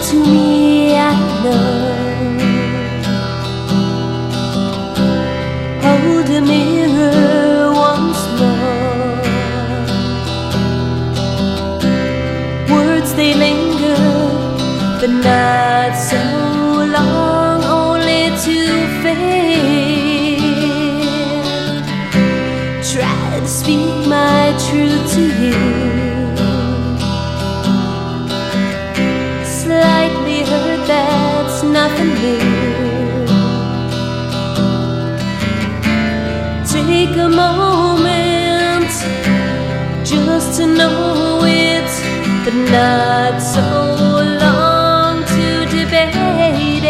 to me, I know. Hold the mirror once more. Words they linger, but not so long, only to fade. Try to speak my truth to you. Slightly hurt, that's nothing new. Take a moment just to know it, but not so long to debate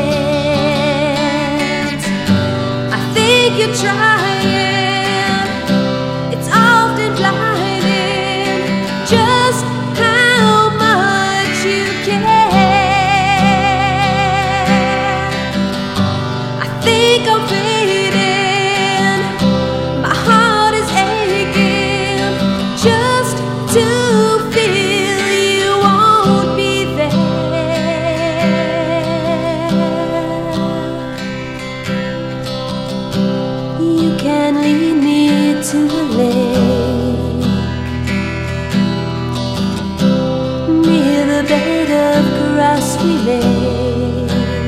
it. I think you're trying, it's often blinding just how much you care. I think I'm fading, my heart is aching just to feel you won't be there. You can lead me to a lake near the bed of grass we lay.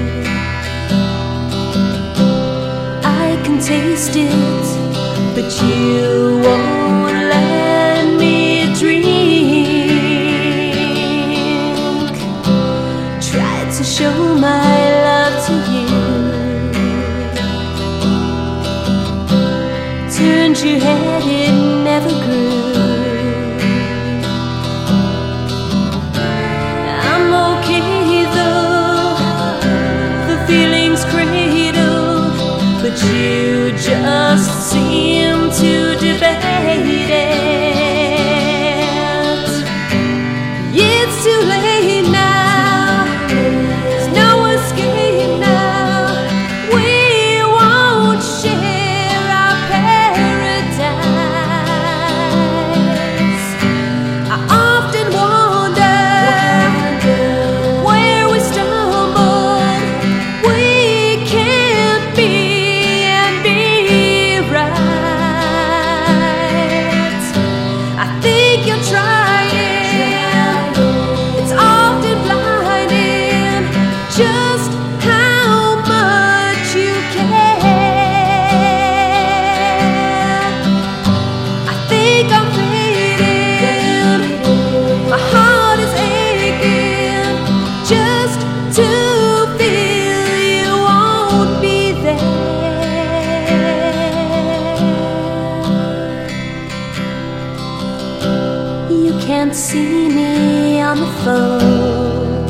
I can taste it, but you won't let me drink. Tried to show my love to you, turned your head, it never grew. I'm okay though, the feelings cradle, but you just seem to debate it. It's too late now, there's no escape now. We won't share our paradise. I often wonder where we stumbled. We can't be and be right. I think you're trying, it's often blinding just how much you care. I think I'm fading, my heart is aching just to feel you won't be there. You can't see me on the phone.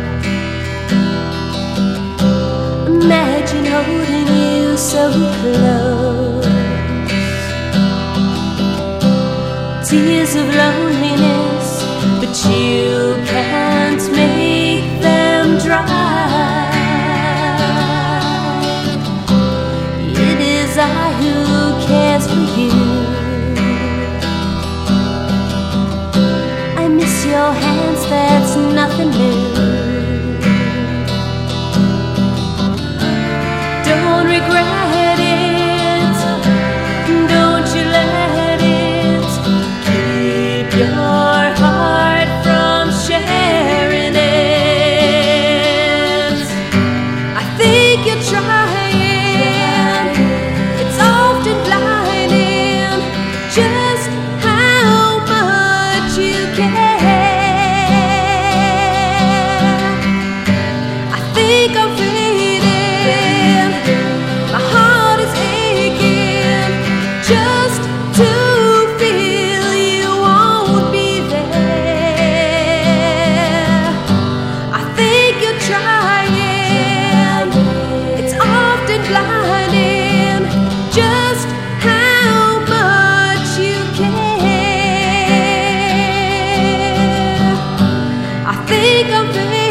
Imagine holding you so close. Tears of loneliness, but you can't make them dry. It is I who cares for you. I miss your hands, that's nothing new. Don't regret it, don't you let it keep your heart from sharing it. I think you're trying, it's often blinding just how much you care. I think I'm fading, my heart is aching just to feel you won't be there. I think you're trying, it's often blinding just how much you care. I think I'm fading.